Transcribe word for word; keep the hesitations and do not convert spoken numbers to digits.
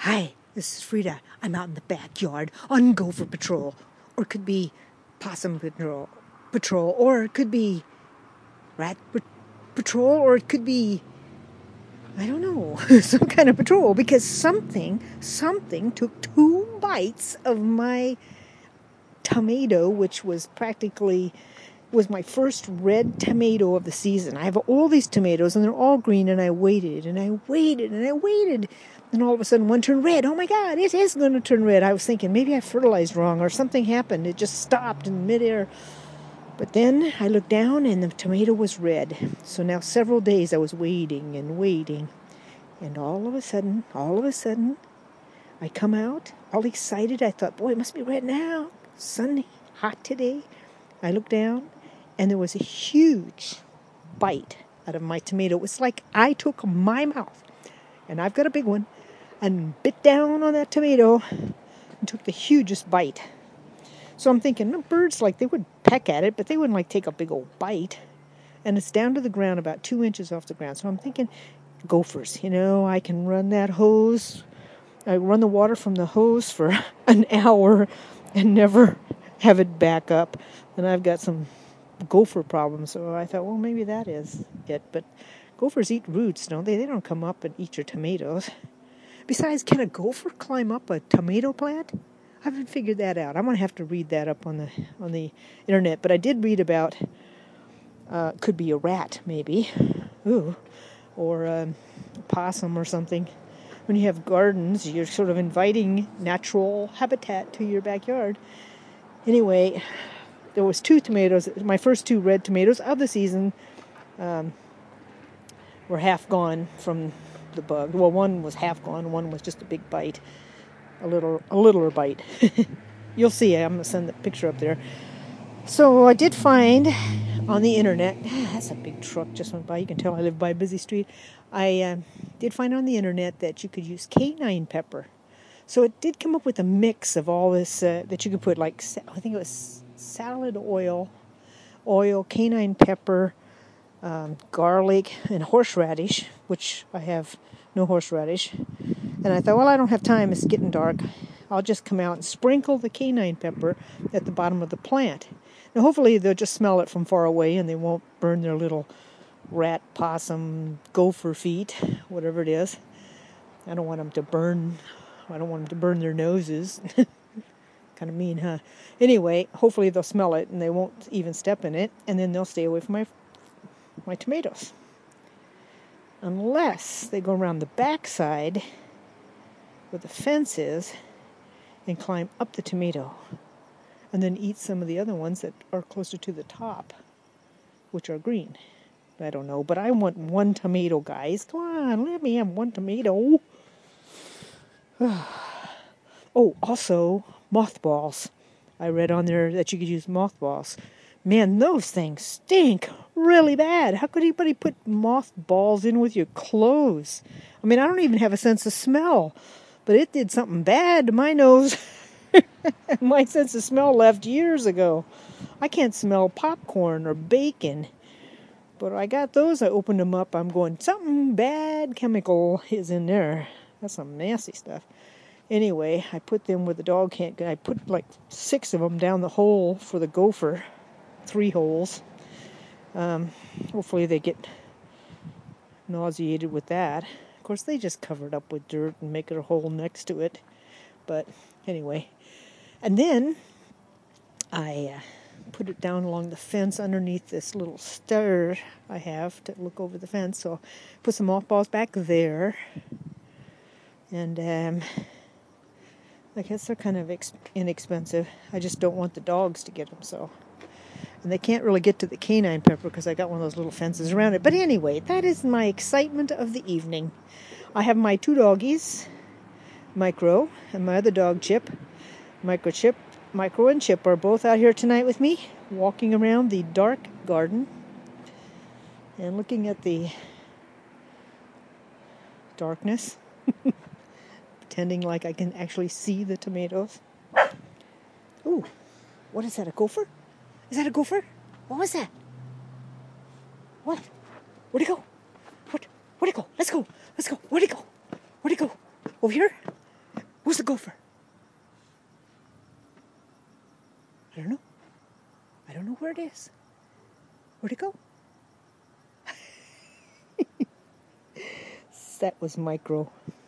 Hi, this is Frida. I'm out in the backyard on gopher patrol. Or it could be possum patrol, patrol. Or it could be rat patrol. Or it could be, I don't know, some kind of patrol. Because something, something took two bites of my tomato, which was practically... was my first red tomato of the season. I have all these tomatoes, and they're all green, and I waited, and I waited, and I waited. And all of a sudden, one turned red. Oh, my God, it is going to turn red. I was thinking, maybe I fertilized wrong, or something happened. It just stopped in midair. But then I looked down, and the tomato was red. So now several days I was waiting and waiting. And all of a sudden, all of a sudden, I come out, all excited. I thought, boy, it must be red now. Sunny, hot today. I looked down, and there was a huge bite out of my tomato. It was like I took my mouth, and I've got a big one, and bit down on that tomato and took the hugest bite. So I'm thinking, no, birds, like, they would peck at it, but they wouldn't, like, take a big old bite. And it's down to the ground, about two inches off the ground. So I'm thinking, gophers, you know, I can run that hose. I run the water from the hose for an hour and never have it back up. And I've got some gopher problems, so I thought, well, maybe that is it. But gophers eat roots, don't they? They don't come up and eat your tomatoes. Besides, can a gopher climb up a tomato plant? I haven't figured that out. I'm going to have to read that up on the on the internet. But I did read about, uh, could be a rat, maybe, ooh, or um, a possum or something. When you have gardens, you're sort of inviting natural habitat to your backyard. Anyway, there was two tomatoes. My first two red tomatoes of the season um, were half gone from the bug. Well, one was half gone. One was just a big bite, a little, a littler bite. You'll see. I'm going to send the picture up there. So I did find on the internet. That's a big truck just went by. You can tell I live by a busy street. I uh, did find on the internet that you could use canine pepper. So it did come up with a mix of all this uh, that you could put, like, I think it was salad oil, oil, canine pepper, um, garlic, and horseradish, which I have no horseradish. And I thought, well, I don't have time. It's getting dark. I'll just come out and sprinkle the canine pepper at the bottom of the plant. Now, hopefully they'll just smell it from far away and they won't burn their little rat, possum, gopher feet, whatever it is. I don't want them to burn... I don't want them to burn their noses. Kind of mean, huh? Anyway, hopefully they'll smell it and they won't even step in it, and then they'll stay away from my my tomatoes. Unless they go around the backside where the fence is and climb up the tomato and then eat some of the other ones that are closer to the top, which are green. I don't know, but I want one tomato, guys. Come on, let me have one tomato. Oh, also, mothballs. I read on there that you could use mothballs. Man, those things stink really bad. How could anybody put mothballs in with your clothes? I mean, I don't even have a sense of smell, but it did something bad to my nose. My sense of smell left years ago. I can't smell popcorn or bacon. But I got those, I opened them up, I'm going, something bad chemical is in there. That's some nasty stuff. Anyway, I put them where the dog can't go. I put like six of them down the hole for the gopher. Three holes. Um, hopefully they get nauseated with that. Of course, they just cover it up with dirt and make it a hole next to it. But anyway. And then I uh, put it down along the fence underneath this little stair I have to look over the fence. So put some mothballs back there. And um, I guess they're kind of ex- inexpensive. I just don't want the dogs to get them, so. And they can't really get to the canine pepper because I got one of those little fences around it. But anyway, that is my excitement of the evening. I have my two doggies, Micro, and my other dog, Chip. Micro, Chip, Micro and Chip are both out here tonight with me, walking around the dark garden and looking at the darkness. Pretending like I can actually see the tomatoes. Ooh, what is that, a gopher? Is that a gopher? What was that? What? Where'd it go? What? Where'd it go? Let's go. Let's go. Where'd it go? Where'd it go? Over here? Where's the gopher? I don't know. I don't know where it is. Where'd it go? That was micro.